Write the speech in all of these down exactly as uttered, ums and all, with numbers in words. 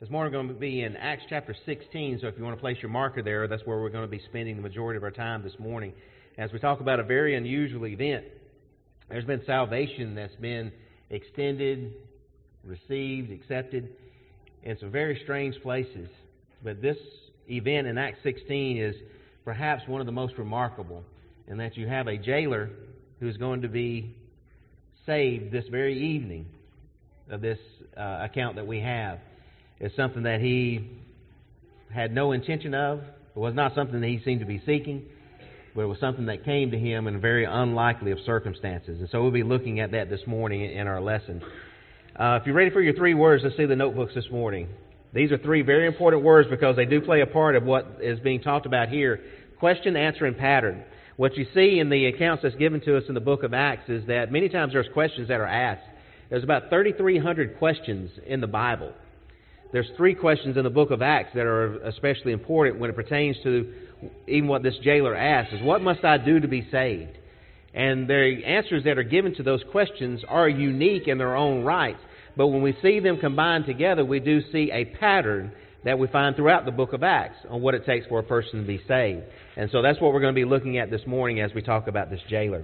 This morning we're going to be in Acts chapter sixteen, so if you want to place your marker there, that's where we're going to be spending the majority of our time this morning as we talk about a very unusual event. There's been salvation that's been extended, received, accepted in some very strange places. But this event in Acts sixteen is perhaps one of the most remarkable, in that you have a jailer who's going to be saved this very evening of this uh, account that we have. It's something that he had no intention of. It was not something that he seemed to be seeking, but it was something that came to him in very unlikely of circumstances. And so we'll be looking at that this morning in our lesson. Uh, if you're ready for your three words, let's see the notebooks this morning. These are three very important words because they do play a part of what is being talked about here. Question, answer, and pattern. What you see in the accounts that's given to us in the book of Acts is that many times there's questions that are asked. There's about thirty-three hundred questions in the Bible. There's three questions in the book of Acts that are especially important when it pertains to even what this jailer asks, is what must I do to be saved? And the answers that are given to those questions are unique in their own right. But when we see them combined together, we do see a pattern that we find throughout the book of Acts on what it takes for a person to be saved. And so that's what we're going to be looking at this morning as we talk about this jailer.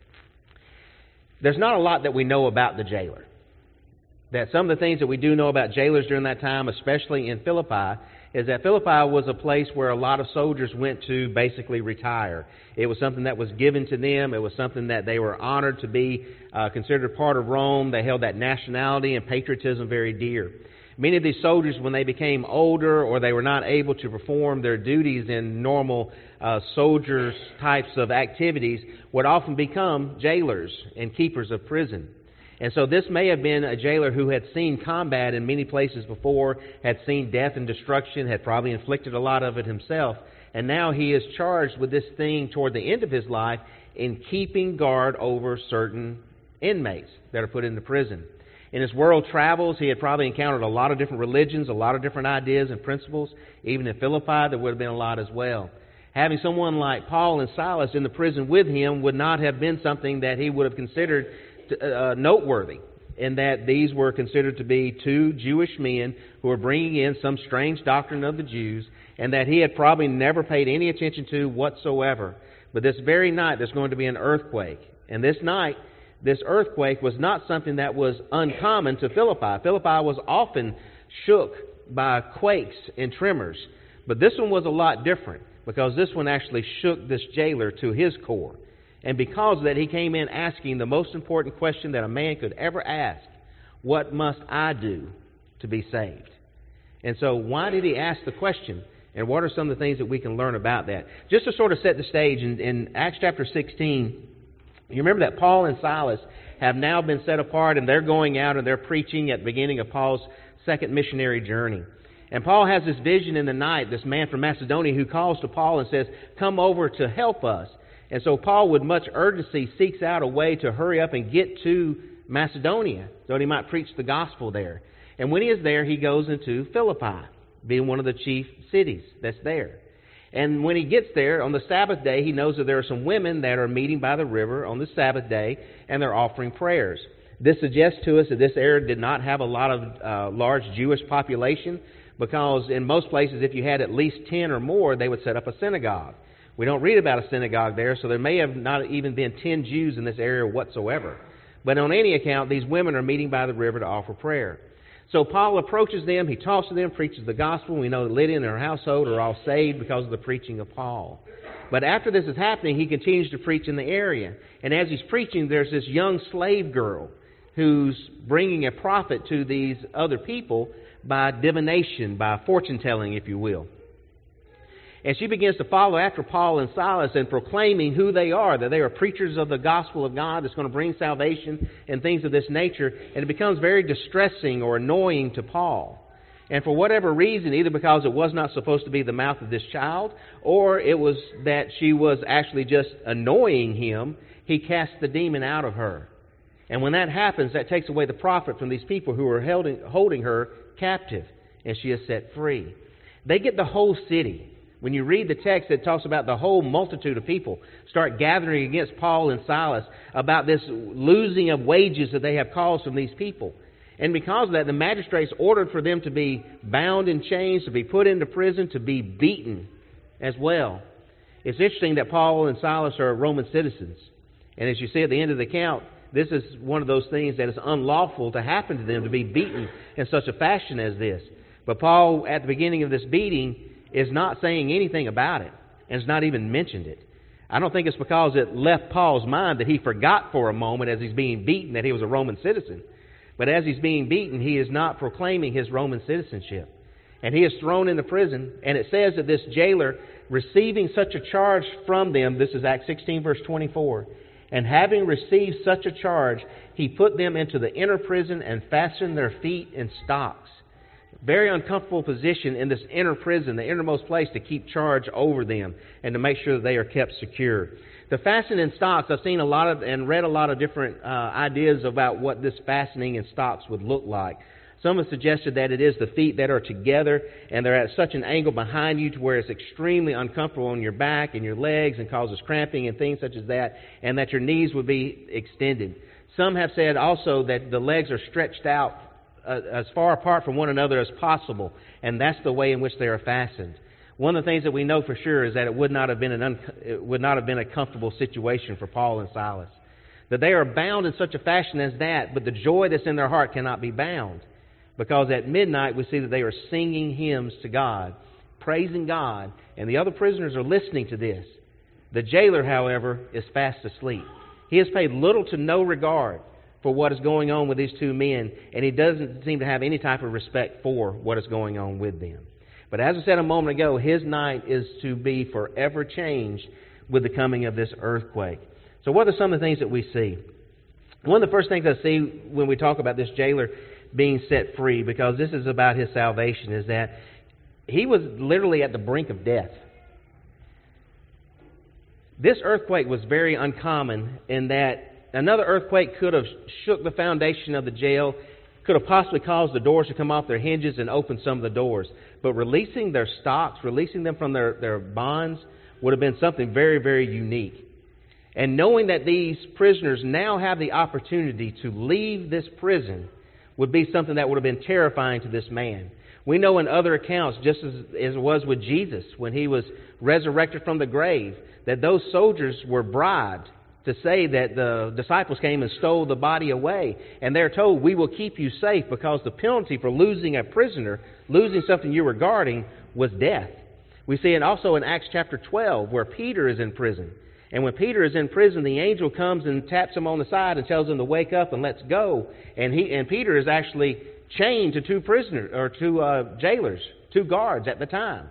There's not a lot that we know about the jailer. That some of the things that we do know about jailers during that time, especially in Philippi, is that Philippi was a place where a lot of soldiers went to basically retire. It was something that was given to them. It was something that they were honored to be uh, considered part of Rome. They held that nationality and patriotism very dear. Many of these soldiers, when they became older or they were not able to perform their duties in normal uh, soldiers types of activities, would often become jailers and keepers of prison. And so this may have been a jailer who had seen combat in many places before, had seen death and destruction, had probably inflicted a lot of it himself. And now he is charged with this thing toward the end of his life in keeping guard over certain inmates that are put into prison. In his world travels, he had probably encountered a lot of different religions, a lot of different ideas and principles. Even in Philippi, there would have been a lot as well. Having someone like Paul and Silas in the prison with him would not have been something that he would have considered Uh, noteworthy, in that these were considered to be two Jewish men who were bringing in some strange doctrine of the Jews, and that he had probably never paid any attention to whatsoever. But this very night there's going to be an earthquake, and this night this earthquake was not something that was uncommon to Philippi. Philippi was often shook by quakes and tremors, but this one was a lot different because this one actually shook this jailer to his core. And because of that, he came in asking the most important question that a man could ever ask: what must I do to be saved? And so why did he ask the question? And what are some of the things that we can learn about that? Just to sort of set the stage, in, in Acts chapter sixteen, you remember that Paul and Silas have now been set apart, and they're going out and they're preaching at the beginning of Paul's second missionary journey. And Paul has this vision in the night, this man from Macedonia who calls to Paul and says, "Come over to help us." And so Paul, with much urgency, seeks out a way to hurry up and get to Macedonia so that he might preach the gospel there. And when he is there, he goes into Philippi, being one of the chief cities that's there. And when he gets there, on the Sabbath day, he knows that there are some women that are meeting by the river on the Sabbath day, and they're offering prayers. This suggests to us that this area did not have a lot of uh, large Jewish population, because in most places, if you had at least ten or more, they would set up a synagogue. We don't read about a synagogue there, so there may have not even been ten Jews in this area whatsoever. But on any account, these women are meeting by the river to offer prayer. So Paul approaches them, he talks to them, preaches the gospel. We know that Lydia and her household are all saved because of the preaching of Paul. But after this is happening, he continues to preach in the area. And as he's preaching, there's this young slave girl who's bringing a profit to these other people by divination, by fortune-telling, if you will. And she begins to follow after Paul and Silas and proclaiming who they are, that they are preachers of the gospel of God that's going to bring salvation and things of this nature. And it becomes very distressing or annoying to Paul. And for whatever reason, either because it was not supposed to be the mouth of this child, or it was that she was actually just annoying him, he cast the demon out of her. And when that happens, that takes away the profit from these people who are holding, holding her captive, and she is set free. They get the whole city. When you read the text, it talks about the whole multitude of people start gathering against Paul and Silas about this losing of wages that they have caused from these people. And because of that, the magistrates ordered for them to be bound in chains, to be put into prison, to be beaten as well. It's interesting that Paul and Silas are Roman citizens. And as you see at the end of the account, this is one of those things that is unlawful to happen to them, to be beaten in such a fashion as this. But Paul, at the beginning of this beating, is not saying anything about it, and has not even mentioned it. I don't think it's because it left Paul's mind that he forgot for a moment as he's being beaten that he was a Roman citizen. But as he's being beaten, he is not proclaiming his Roman citizenship. And he is thrown into prison, and it says that this jailer, receiving such a charge from them, this is Acts sixteen, verse twenty-four, and having received such a charge, he put them into the inner prison and fastened their feet in stocks. Very uncomfortable position in this inner prison, the innermost place to keep charge over them and to make sure that they are kept secure. The fastening in stocks, I've seen a lot of and read a lot of different uh, ideas about what this fastening in stocks would look like. Some have suggested that it is the feet that are together and they're at such an angle behind you to where it's extremely uncomfortable on your back and your legs and causes cramping and things such as that, and that your knees would be extended. Some have said also that the legs are stretched out uh, as far apart from one another as possible, and that's the way in which they are fastened. One of the things that we know for sure is that it would not have been an un- it would not have been a comfortable situation for Paul and Silas. That they are bound in such a fashion as that, but the joy that's in their heart cannot be bound. Because at midnight we see that they are singing hymns to God, praising God, and the other prisoners are listening to this. The jailer, however, is fast asleep. He has paid little to no regard for what is going on with these two men, and he doesn't seem to have any type of respect for what is going on with them. But as I said a moment ago, his night is to be forever changed with the coming of this earthquake. So what are some of the things that we see? One of the first things I see when we talk about this jailer being set free, because this is about his salvation, is that he was literally at the brink of death. This earthquake was very uncommon in that another earthquake could have shook the foundation of the jail, could have possibly caused the doors to come off their hinges and open some of the doors. But releasing their stocks, releasing them from their, their bonds, would have been something very, very unique. And knowing that these prisoners now have the opportunity to leave this prison would be something that would have been terrifying to this man. We know in other accounts, just as, as it was with Jesus, when he was resurrected from the grave, that those soldiers were bribed to say that the disciples came and stole the body away. And they're told, we will keep you safe, because the penalty for losing a prisoner, losing something you were guarding, was death. We see it also in Acts chapter twelve, where Peter is in prison. And when Peter is in prison, the angel comes and taps him on the side and tells him to wake up and let's go. And he and Peter is actually chained to two prisoners, or two uh, jailers, two guards at the time.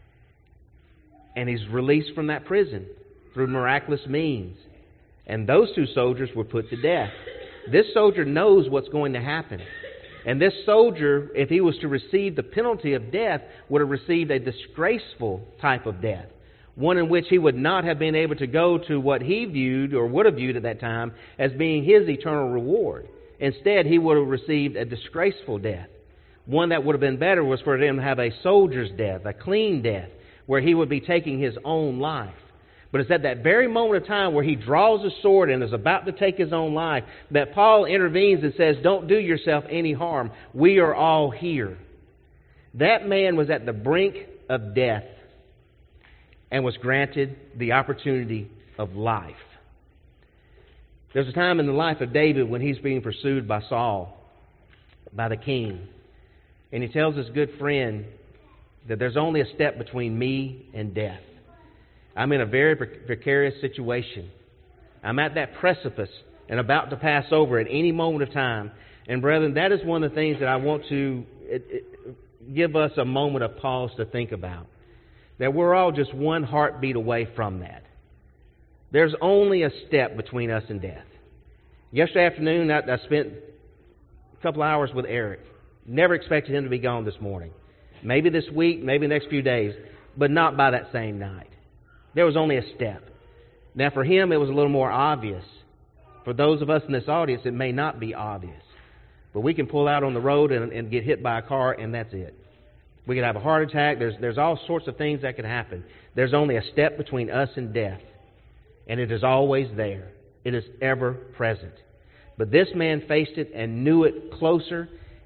And he's released from that prison through miraculous means. And those two soldiers were put to death. This soldier knows what's going to happen. And this soldier, if he was to receive the penalty of death, would have received a disgraceful type of death. One in which he would not have been able to go to what he viewed, or would have viewed at that time, as being his eternal reward. Instead, he would have received a disgraceful death. One that would have been better was for him to have a soldier's death, a clean death, where he would be taking his own life. But it's at that very moment of time where he draws a sword and is about to take his own life that Paul intervenes and says, don't do yourself any harm. We are all here. That man was at the brink of death and was granted the opportunity of life. There's a time in the life of David when he's being pursued by Saul, by the king. And he tells his good friend that there's only a step between me and death. I'm in a very precarious situation. I'm at that precipice and about to pass over at any moment of time. And brethren, that is one of the things that I want to it, it, give us a moment of pause to think about. That we're all just one heartbeat away from that. There's only a step between us and death. Yesterday afternoon, I, I spent a couple hours with Eric. Never expected him to be gone this morning. Maybe this week, maybe the next few days, but not by that same night. There was only a step. Now for him, it was a little more obvious. For those of us in this audience, it may not be obvious. But we can pull out on the road and, and get hit by a car, and that's it. We could have a heart attack. There's, there's all sorts of things that could happen. There's only a step between us and death. And it is always there. It is ever present. But this man faced it and knew it closer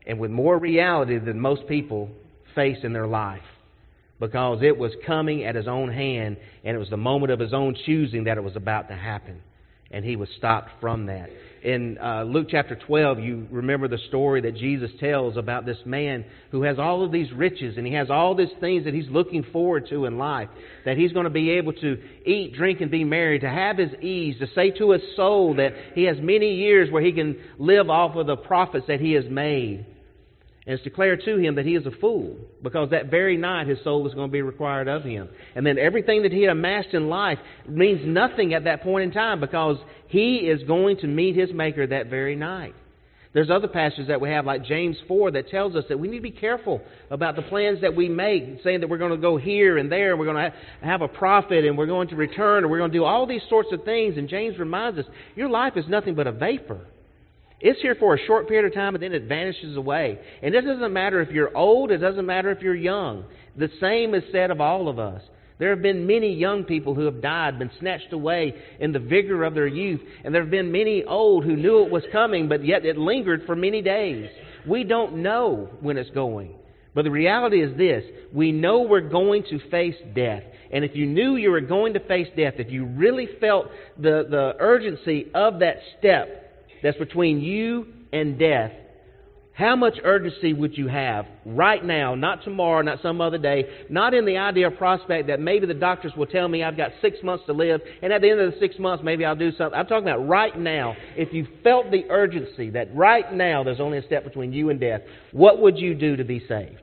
and with more reality than most people face in their life, because it was coming at his own hand, and it was the moment of his own choosing that it was about to happen, and he was stopped from that. In uh, Luke chapter twelve, you remember the story that Jesus tells about this man who has all of these riches, and he has all these things that he's looking forward to in life, that he's going to be able to eat, drink, and be merry, to have his ease, to say to his soul that he has many years where he can live off of the profits that he has made. And it's declared to him that he is a fool, because that very night his soul is going to be required of him. And then everything that he had amassed in life means nothing at that point in time, because he is going to meet his Maker that very night. There's other passages that we have, like James four, that tells us that we need to be careful about the plans that we make, saying that we're going to go here and there, and we're going to have a profit, and we're going to return, and we're going to do all these sorts of things. And James reminds us, your life is nothing but a vapor. It's here for a short period of time, and then it vanishes away. And it doesn't matter if you're old. It doesn't matter if you're young. The same is said of all of us. There have been many young people who have died, been snatched away in the vigor of their youth. And there have been many old who knew it was coming, but yet it lingered for many days. We don't know when it's going. But the reality is this. We know we're going to face death. And if you knew you were going to face death, if you really felt the, the urgency of that step that's between you and death, how much urgency would you have right now, not tomorrow, not some other day, not in the idea of prospect that maybe the doctors will tell me I've got six months to live, and at the end of the six months maybe I'll do something. I'm talking about right now. If you felt the urgency that right now there's only a step between you and death, what would you do to be saved?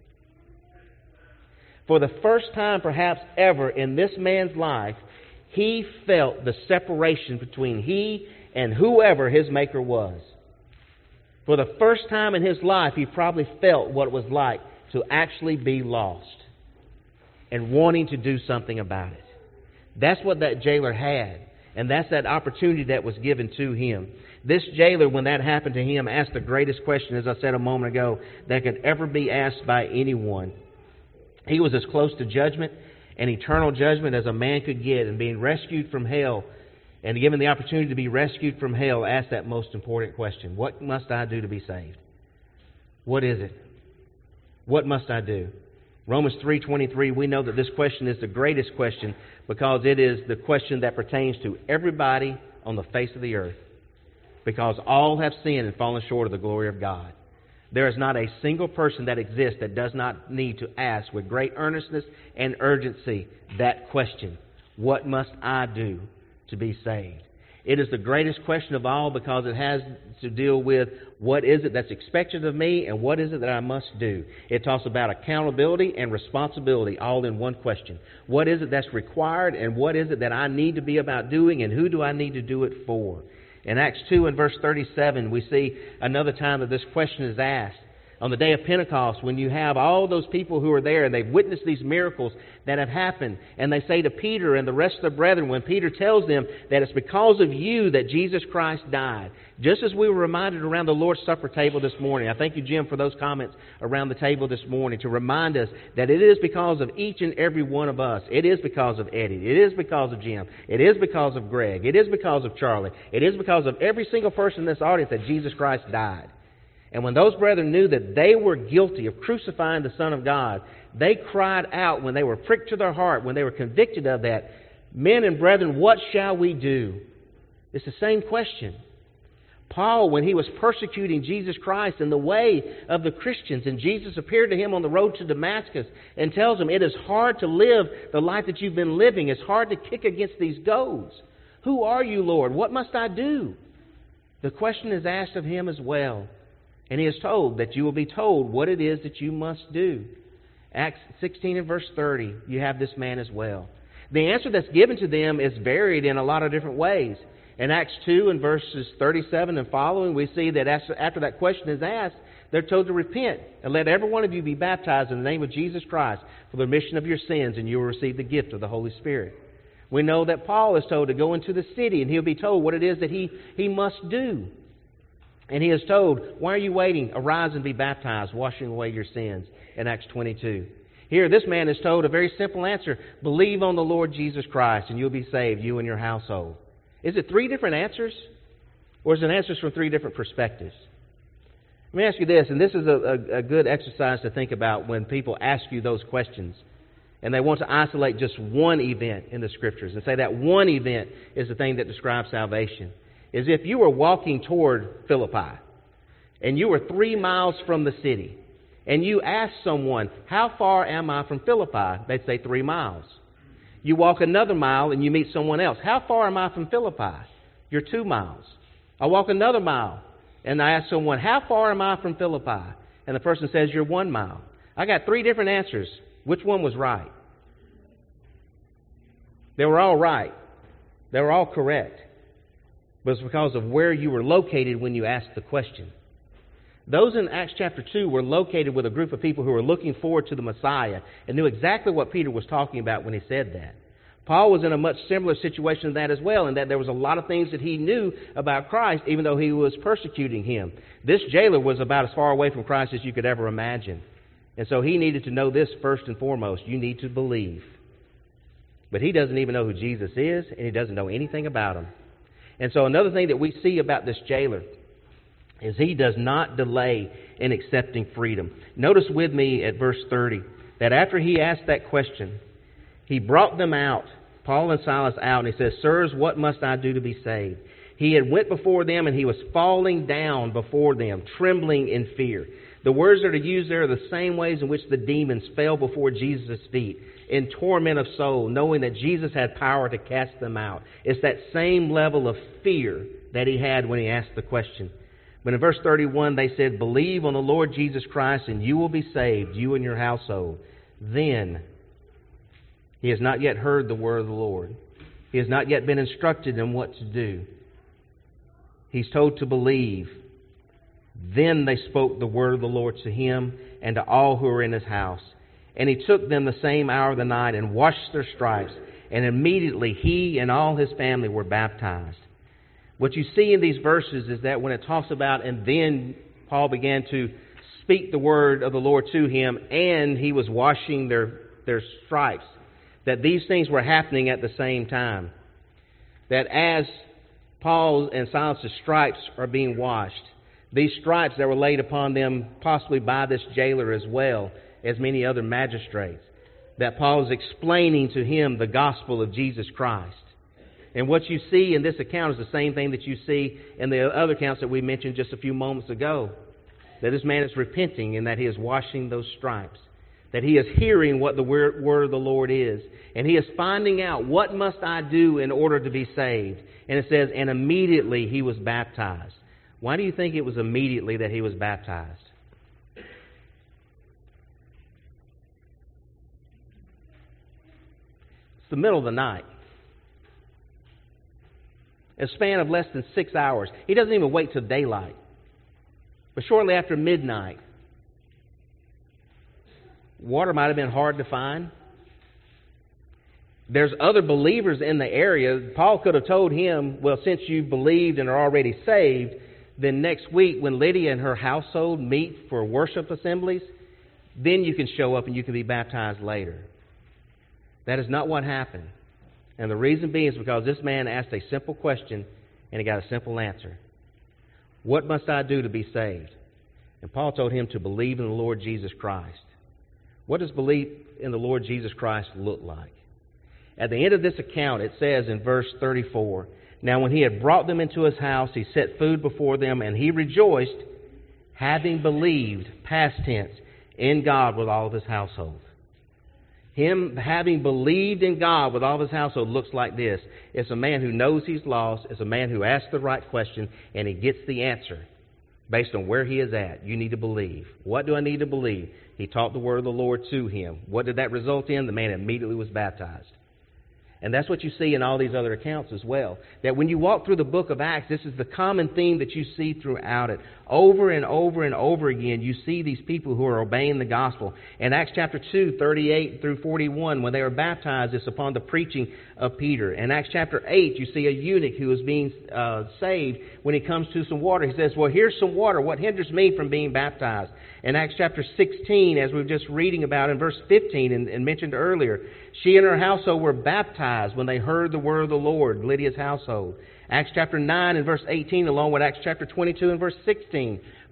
For the first time perhaps ever in this man's life, he felt the separation between he and whoever his Maker was. For the first time in his life, he probably felt what it was like to actually be lost and wanting to do something about it. That's what that jailer had, and that's that opportunity that was given to him. This jailer, when that happened to him, asked the greatest question, as I said a moment ago, that could ever be asked by anyone. He was as close to judgment and eternal judgment as a man could get, and being rescued from hell, and given the opportunity to be rescued from hell, asked that most important question. What must I do to be saved? What is it? What must I do? Romans three twenty-three, we know that this question is the greatest question, because it is the question that pertains to everybody on the face of the earth. Because all have sinned and fallen short of the glory of God. There is not a single person that exists that does not need to ask with great earnestness and urgency that question. What must I do to be saved? It is the greatest question of all, because it has to deal with what is it that's expected of me and what is it that I must do. It talks about accountability and responsibility all in one question. What is it that's required, and what is it that I need to be about doing, and who do I need to do it for? In Acts two and verse thirty-seven, we see another time that this question is asked. On the day of Pentecost, when you have all those people who are there and they've witnessed these miracles that have happened, and they say to Peter and the rest of the brethren, when Peter tells them that it's because of you that Jesus Christ died, just as we were reminded around the Lord's Supper table this morning. I thank you, Jim, for those comments around the table this morning to remind us that it is because of each and every one of us. It is because of Eddie. It is because of Jim. It is because of Greg. It is because of Charlie. It is because of every single person in this audience that Jesus Christ died. And when those brethren knew that they were guilty of crucifying the Son of God, they cried out when they were pricked to their heart, when they were convicted of that, "Men and brethren, what shall we do?" It's the same question. Paul, when he was persecuting Jesus Christ in the way of the Christians, and Jesus appeared to him on the road to Damascus and tells him, it is hard to live the life that you've been living. It's hard to kick against these goads. Who are you, Lord? What must I do? The question is asked of him as well. And he is told that you will be told what it is that you must do. Acts sixteen and verse thirty, you have this man as well. The answer that's given to them is varied in a lot of different ways. In Acts two and verses thirty-seven and following, we see that after that question is asked, they're told to repent and let every one of you be baptized in the name of Jesus Christ for the remission of your sins, and you will receive the gift of the Holy Spirit. We know that Paul is told to go into the city, and he'll be told what it is that he, he must do. And he is told, why are you waiting? Arise and be baptized, washing away your sins, in Acts twenty-two. Here, this man is told a very simple answer. Believe on the Lord Jesus Christ, and you'll be saved, you and your household. Is it three different answers? Or is it answers from three different perspectives? Let me ask you this, and this is a, a, a good exercise to think about when people ask you those questions and they want to isolate just one event in the Scriptures and say that one event is the thing that describes salvation. Is if you were walking toward Philippi and you were three miles from the city and you asked someone, how far am I from Philippi? They'd say three miles. You walk another mile and you meet someone else. How far am I from Philippi? You're two miles. I walk another mile and I ask someone, how far am I from Philippi? And the person says, you're one mile. I got three different answers. Which one was right? They were all right. They were all correct. But it's because of where you were located when you asked the question. Those in Acts chapter two were located with a group of people who were looking forward to the Messiah and knew exactly what Peter was talking about when he said that. Paul was in a much similar situation to that as well, in that there was a lot of things that he knew about Christ, even though he was persecuting him. This jailer was about as far away from Christ as you could ever imagine. And so he needed to know this first and foremost. You need to believe. But he doesn't even know who Jesus is, and he doesn't know anything about him. And so another thing that we see about this jailer is he does not delay in accepting freedom. Notice with me at verse thirty that after he asked that question, he brought them out, Paul and Silas out, and he says, sirs, what must I do to be saved? He had went before them, and he was falling down before them, trembling in fear. The words that are used there are the same ways in which the demons fell before Jesus' feet, in torment of soul, knowing that Jesus had power to cast them out. It's that same level of fear that he had when he asked the question. But in verse thirty-one, they said, believe on the Lord Jesus Christ, and you will be saved, you and your household. Then, he has not yet heard the word of the Lord. He has not yet been instructed in what to do. He's told to believe. Then they spoke the word of the Lord to him and to all who were in his house. And he took them the same hour of the night and washed their stripes. And immediately he and all his family were baptized. What you see in these verses is that when it talks about, and then Paul began to speak the word of the Lord to him, and he was washing their, their stripes, that these things were happening at the same time. That as Paul and Silas' stripes are being washed, these stripes that were laid upon them possibly by this jailer as well as many other magistrates, that Paul is explaining to him the gospel of Jesus Christ. And what you see in this account is the same thing that you see in the other accounts that we mentioned just a few moments ago. That this man is repenting and that he is washing those stripes. That he is hearing what the word of the Lord is. And he is finding out, what must I do in order to be saved? And it says, and immediately he was baptized. Why do you think it was immediately that he was baptized? It's the middle of the night. A span of less than six hours. He doesn't even wait till daylight. But shortly after midnight, water might have been hard to find. There's other believers in the area. Paul could have told him, well, since you believed and are already saved, then next week when Lydia and her household meet for worship assemblies, then you can show up and you can be baptized later. That is not what happened. And the reason being is because this man asked a simple question and he got a simple answer. What must I do to be saved? And Paul told him to believe in the Lord Jesus Christ. What does belief in the Lord Jesus Christ look like? At the end of this account, it says in verse thirty-four, now when he had brought them into his house, he set food before them, and he rejoiced, having believed, past tense, in God with all of his household. Him having believed in God with all of his household looks like this. It's a man who knows he's lost. It's a man who asks the right question, and he gets the answer based on where he is at. You need to believe. What do I need to believe? He taught the word of the Lord to him. What did that result in? The man immediately was baptized. And that's what you see in all these other accounts as well. That when you walk through the book of Acts, this is the common theme that you see throughout it. Over and over and over again, you see these people who are obeying the gospel. In Acts chapter two, thirty-eight through forty-one, when they were baptized, it's upon the preaching of Peter. In Acts chapter eight, you see a eunuch who is being uh, saved. When he comes to some water, he says, well, here's some water. What hinders me from being baptized? In Acts chapter sixteen, as we were just reading about in verse fifteen and, and mentioned earlier, she and her household were baptized when they heard the word of the Lord, Lydia's household. Acts chapter nine and verse eighteen, along with Acts chapter twenty-two and verse sixteen,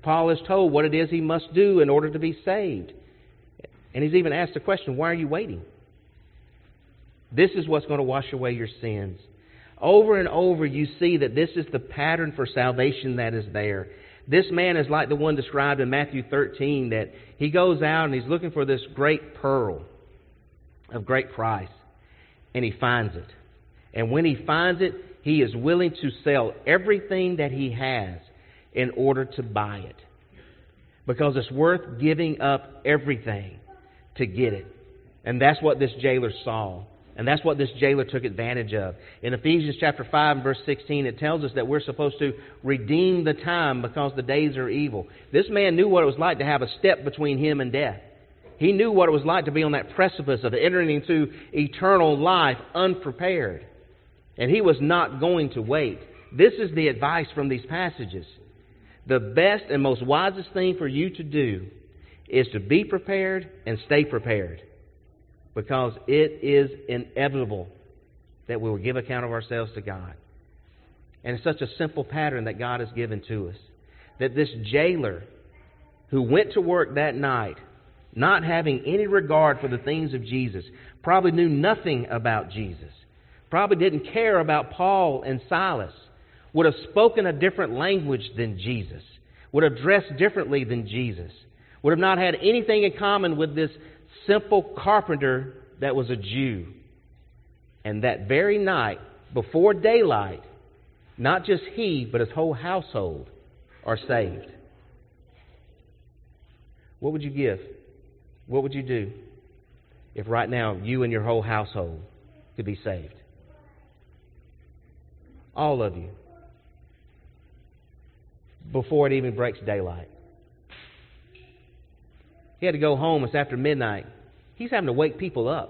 Paul is told what it is he must do in order to be saved. And he's even asked the question, why are you waiting? This is what's going to wash away your sins. Over and over you see that this is the pattern for salvation that is there. This man is like the one described in Matthew thirteen, that he goes out and he's looking for this great pearl of great price. And he finds it. And when he finds it, he is willing to sell everything that he has in order to buy it. Because it's worth giving up everything to get it. And that's what this jailer saw. And that's what this jailer took advantage of. In Ephesians chapter five and verse sixteen, it tells us that we're supposed to redeem the time because the days are evil. This man knew what it was like to have a step between him and death. He knew what it was like to be on that precipice of entering into eternal life unprepared. And he was not going to wait. This is the advice from these passages. The best and most wisest thing for you to do is to be prepared and stay prepared. Because it is inevitable that we will give account of ourselves to God. And it's such a simple pattern that God has given to us. That this jailer who went to work that night, not having any regard for the things of Jesus, probably knew nothing about Jesus, probably didn't care about Paul and Silas, would have spoken a different language than Jesus, would have dressed differently than Jesus, would have not had anything in common with this simple carpenter that was a Jew. And that very night, before daylight, not just he, but his whole household are saved. What would you give? What would you do if right now you and your whole household could be saved? All of you. Before it even breaks daylight. He had to go home. It's after midnight. He's having to wake people up.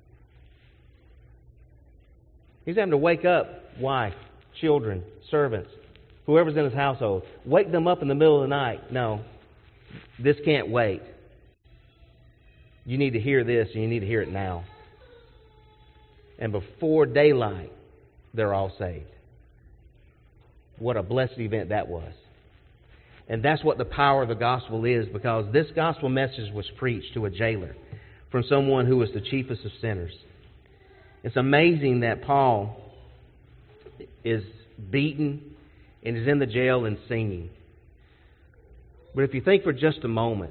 He's having to wake up wife, children, servants, whoever's in his household. Wake them up in the middle of the night. No, this can't wait. You need to hear this, and you need to hear it now. And before daylight, they're all saved. What a blessed event that was. And that's what the power of the gospel is, because this gospel message was preached to a jailer from someone who was the chiefest of sinners. It's amazing that Paul is beaten and is in the jail and singing. But if you think for just a moment,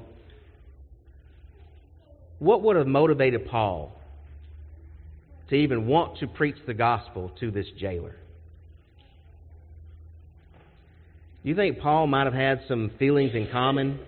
what would have motivated Paul to even want to preach the gospel to this jailer? Do you think Paul might have had some feelings in common?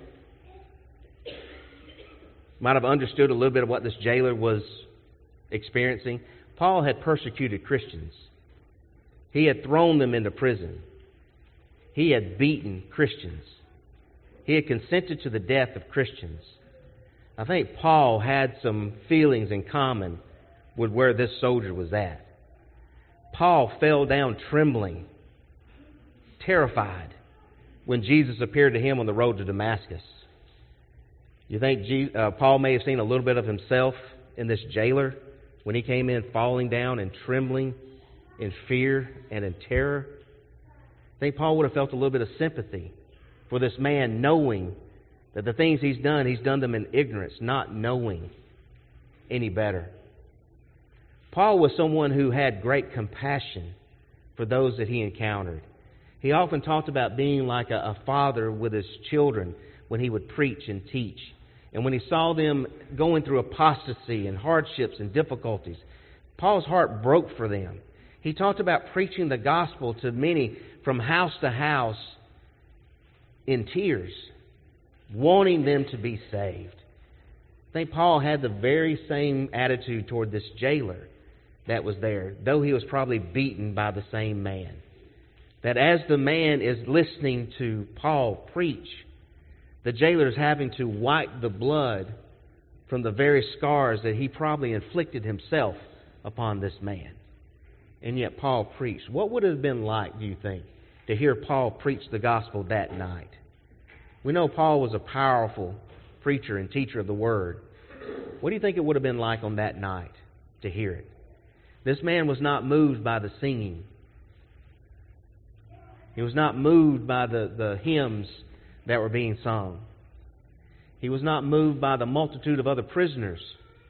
Might have understood a little bit of what this jailer was experiencing? Paul had persecuted Christians. He had thrown them into prison. He had beaten Christians. He had consented to the death of Christians. I think Paul had some feelings in common with where this soldier was at. Paul fell down trembling, terrified, when Jesus appeared to him on the road to Damascus. You think Jesus, uh, Paul may have seen a little bit of himself in this jailer when he came in falling down and trembling in fear and in terror? I think Paul would have felt a little bit of sympathy for this man, knowing that the things he's done, he's done them in ignorance, not knowing any better. Paul was someone who had great compassion for those that he encountered. He often talked about being like a, a father with his children when he would preach and teach. And when he saw them going through apostasy and hardships and difficulties, Paul's heart broke for them. He talked about preaching the gospel to many from house to house in tears, wanting them to be saved. I think Paul had the very same attitude toward this jailer that was there, though he was probably beaten by the same man. That as the man is listening to Paul preach, the jailer is having to wipe the blood from the very scars that he probably inflicted himself upon this man. And yet Paul preached. What would it have been like, do you think, to hear Paul preach the gospel that night? We know Paul was a powerful preacher and teacher of the Word. What do you think it would have been like on that night to hear it? This man was not moved by the singing. He was not moved by the, the hymns that were being sung. He was not moved by the multitude of other prisoners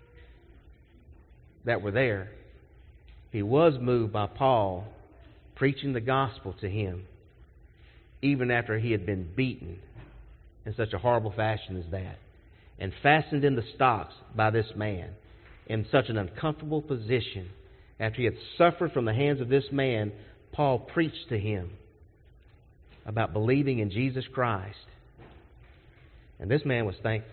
that were there. He was moved by Paul preaching the gospel to him, even after he had been beaten in such a horrible fashion as that, and fastened in the stocks by this man in such an uncomfortable position. After he had suffered from the hands of this man, Paul preached to him about believing in Jesus Christ. And this man was thankful.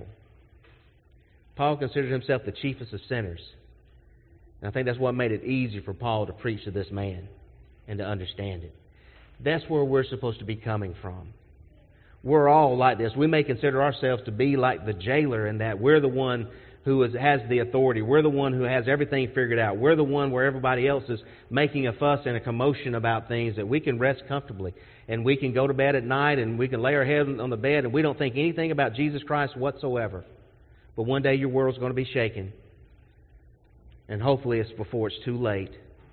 Paul considered himself the chiefest of sinners. And I think that's what made it easy for Paul to preach to this man and to understand it. That's where we're supposed to be coming from. We're all like this. We may consider ourselves to be like the jailer in that we're the one who is, has the authority. We're the one who has everything figured out. We're the one where everybody else is making a fuss and a commotion about things, that we can rest comfortably. And we can go to bed at night and we can lay our head on the bed and we don't think anything about Jesus Christ whatsoever. But one day your world's going to be shaken. And hopefully it's before it's too late.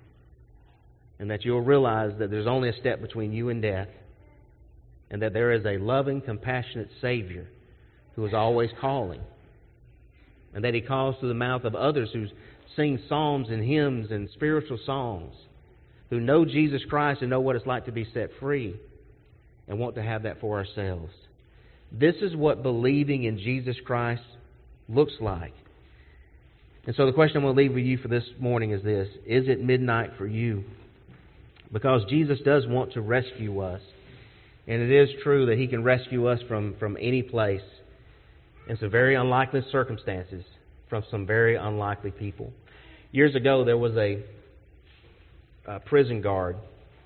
And that you'll realize that there's only a step between you and death. And that there is a loving, compassionate Savior who is always calling. And that He calls through the mouth of others who sing psalms and hymns and spiritual songs, who know Jesus Christ and know what it's like to be set free and want to have that for ourselves. This is what believing in Jesus Christ looks like. And so the question I'm going to leave with you for this morning is this: is it midnight for you? Because Jesus does want to rescue us. And it is true that He can rescue us from, from any place in some very unlikely circumstances, from some very unlikely people. Years ago, there was a, a prison guard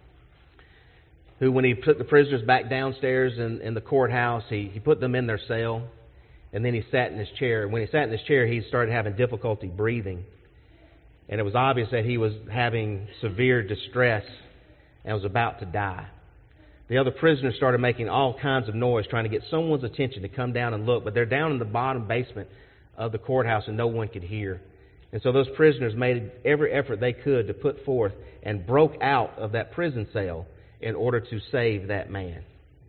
who, when he put the prisoners back downstairs in, in the courthouse, he, he put them in their cell, and then he sat in his chair. When he sat in his chair, he started having difficulty breathing. And it was obvious that he was having severe distress and was about to die. The other prisoners started making all kinds of noise, trying to get someone's attention to come down and look. But they're down in the bottom basement of the courthouse and no one could hear. And so those prisoners made every effort they could to put forth and broke out of that prison cell in order to save that man.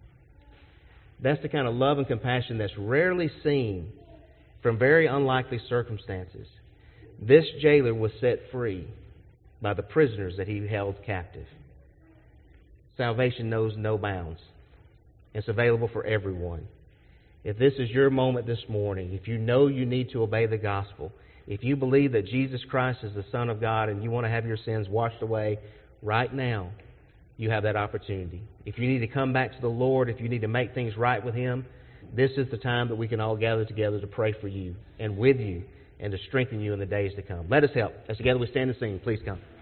That's the kind of love and compassion that's rarely seen from very unlikely circumstances. This jailer was set free by the prisoners that he held captive. Salvation knows no bounds. It's available for everyone. If this is your moment this morning, if you know you need to obey the gospel, if you believe that Jesus Christ is the Son of God and you want to have your sins washed away right now, you have that opportunity. If you need to come back to the Lord, if you need to make things right with Him, this is the time that we can all gather together to pray for you and with you and to strengthen you in the days to come. Let us help. As together we stand and sing, please come.